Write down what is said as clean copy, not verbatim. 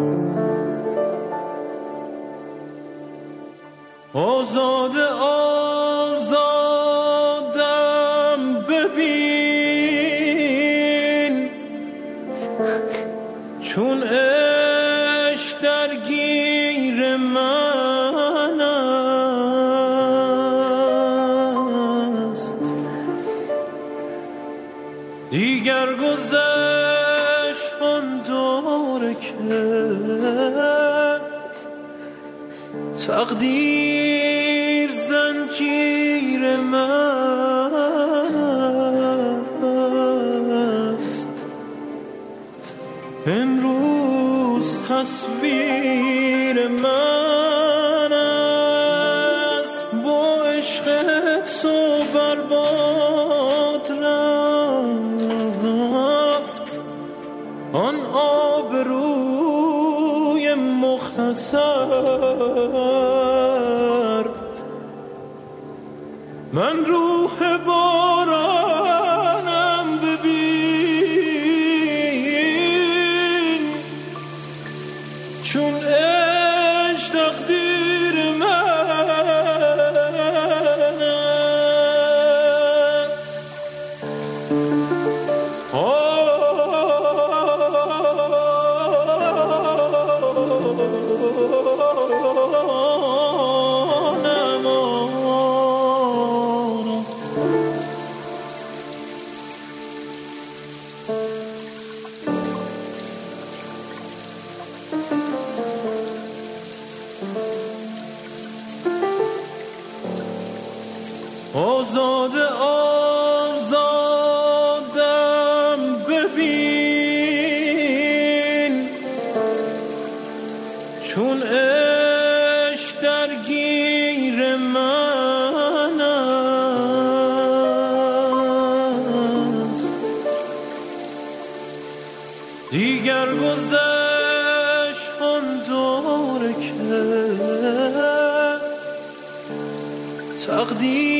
آزاده آزادم ببین، چون عشق درگیر من است. دیگر گذشت آن دوره که تقدیر زنجیر من است. امروز تصویر من است با عشق تو برباد رفت. آن آبروی مختصر، من روح بارانم ببین، چون عشق تقدیر من است. آزاده آزادم ببین، چون عشق درگیر من است. دیگر گذشت آن دوره که تقدیر